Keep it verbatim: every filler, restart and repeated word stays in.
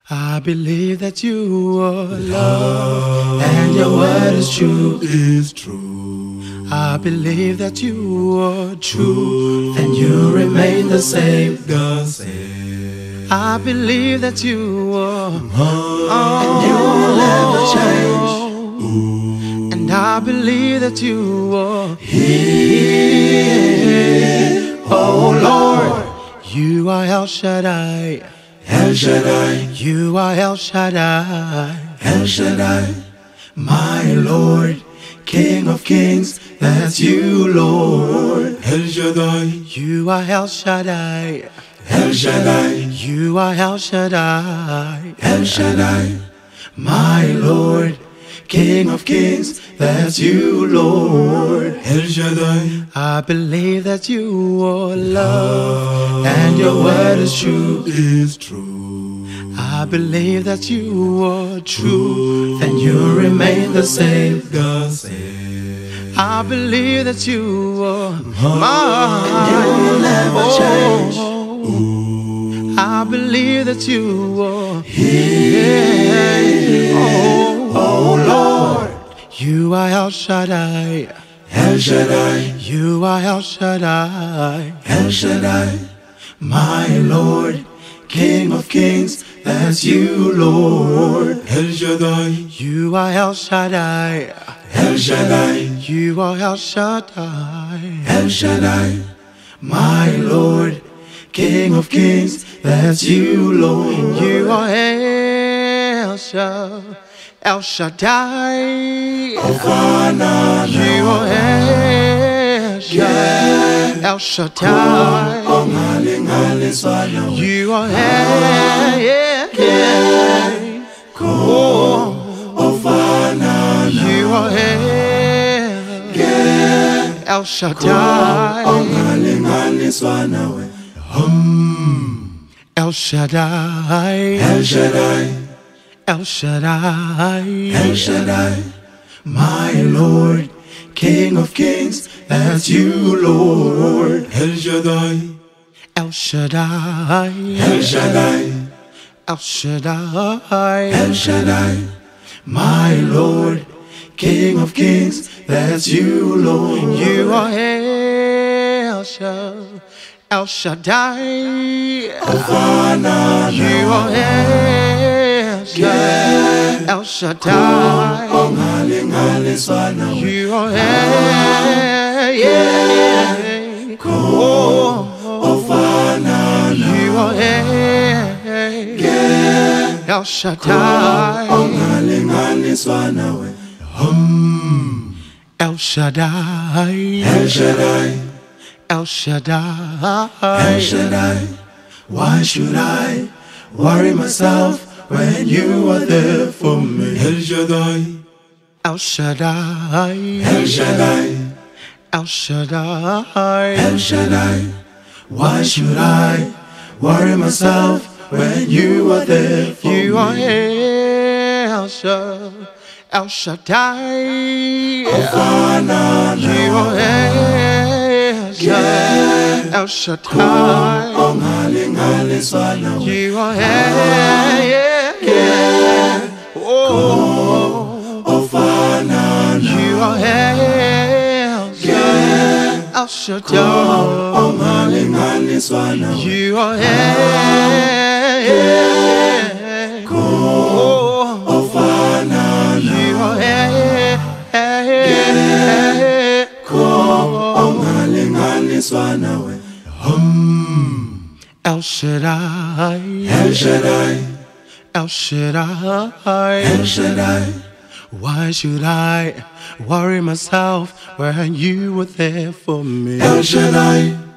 I believe that you are love, and your word is true. Is true. I believe that you are truth, and you remain the same. The same. I believe that you are, Oh, and you will never change. ooh. And I believe that you are Here, oh Lord. You are El Shaddai. El Shaddai, You are El Shaddai. El Shaddai, my Lord, King of Kings, that's you, Lord. El Shaddai, You are El Shaddai. El Shaddai, You are El Shaddai. El Shaddai, my Lord, King of Kings, that's you, Lord. El Shaddai, I believe that you are love, and your word is true. Is true. I believe that you are truth, and you remain the same. The same. I believe that you are And you will never change. Ooh. I believe that you are Here, oh Lord. You are El Shaddai. El Shaddai, You are El Shaddai. El Shaddai, my Lord, King of Kings, that's you, Lord. El Shaddai, You are El Shaddai. El Shaddai, You are El Shaddai. El Shaddai, my Lord, King of Kings, that's you, Lord. You are El Shaddai. El Shaddai. Ofana, You are El Shaddai. El Shaddai. Ongale ngale swana, You are El yeah, Ko, Ofana, You are El El Shaddai. Ongale ngale swana, we. Hum, El Shaddai. El Shaddai, El Shaddai. El Shaddai, my Lord, King of Kings, that's you, Lord. El Shaddai, El Shaddai. El Shaddai, El Shaddai. El Shaddai, my Lord, King of Kings, that's you, Lord. You are El Shaddai. El Shaddai. Ofana, You are El Shaddai. El Shaddai. Ongale ngale swana, we. You are El yeah, Ko, Ofana, You are El El Shaddai. Ongale ngale swana, we. Hum, El Shaddai. El Shaddai, El Shaddai. El Shaddai, why should I worry myself when you are there for me? El Shaddai, El Shaddai. El Shaddai, El Shaddai. El Shaddai, why should I worry myself when you are there for You are me? El Shaddai. El Shaddai. Ofana, You are El Shaddai. El Shaddai. Ongale ngale swana, we. You are El yeah, oh, Ofana, You are El El Shaddai. Ongale ngale swana, we. You are El oh, Ofana, You are El Ongale ngale swana, we. Hum, El Shaddai. El Shaddai, El Shaddai. El Shaddai, Why should I worry myself when you were there for me? El Shaddai,